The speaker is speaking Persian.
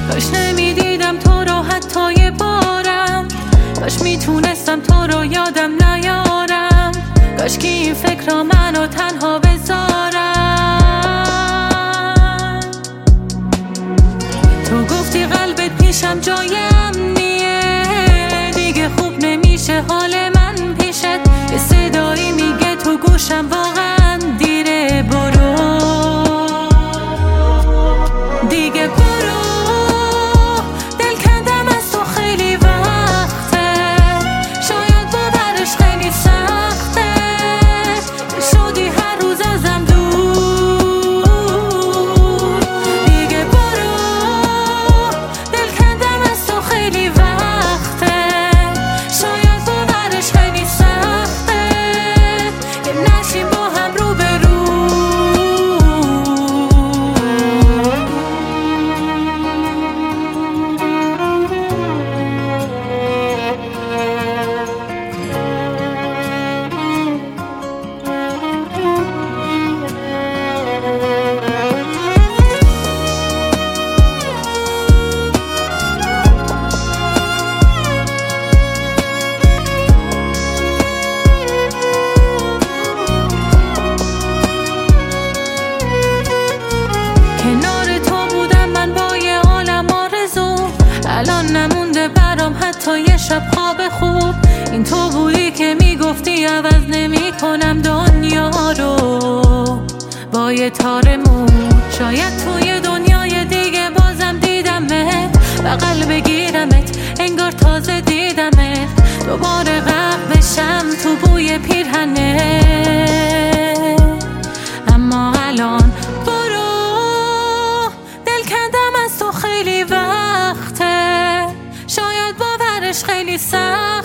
کاش نمیدیدم تو رو حتی یه بارم، کاش میتونستم تو رو یادم نیارم، کاش که این فکر را منو تنها بذارم. تو گفتی قلبت پیشم جای امنیه، دیگه خوب نمیشه حال من پیشت، یه صدایی میگه تو گوشم واقعا دیره، برو دیگه برو، دل کندم از تو خیلی وقته، شاید باورش خیلی سخته، شدی هر روز ازم دور. دیگه برو، دل کندم از تو خیلی وقته، شاید باورش خیلی سخته، که نشیم با هم رو به رو. کنار تو بودم من با یه عالم آرزو، الان نمونده برام حتی یه شب خواب خوب. این تو بودی که میگفتی عوض نمی کنم دنیا رو با یه تار مو، شاید توی دنیای دیگه بازم دیدمت، بغل بگیرمت انگار تازه دیدمت، دوباره غرق بشم تو بوی پیرهنت. اما الان خیلی وقته، شاید باورش خیلی سخت.